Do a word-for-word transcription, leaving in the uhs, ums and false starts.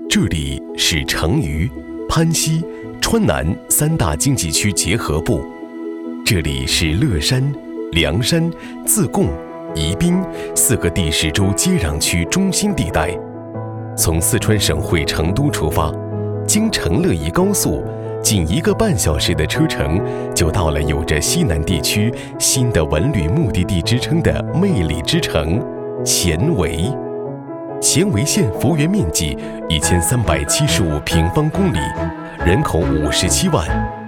这里是成渝、潘西、川南三大经济区结合部，这里是乐山、凉山、自贡、宜宾四个地势州接壤区中心地带。从四川省会成都出发，经成乐宜高速，仅一个半小时的车程，就到了有着西南地区新的文旅目的地之称的魅力之城犍为。犍为县幅员面积一千三百七十五平方公里，人口五十七万，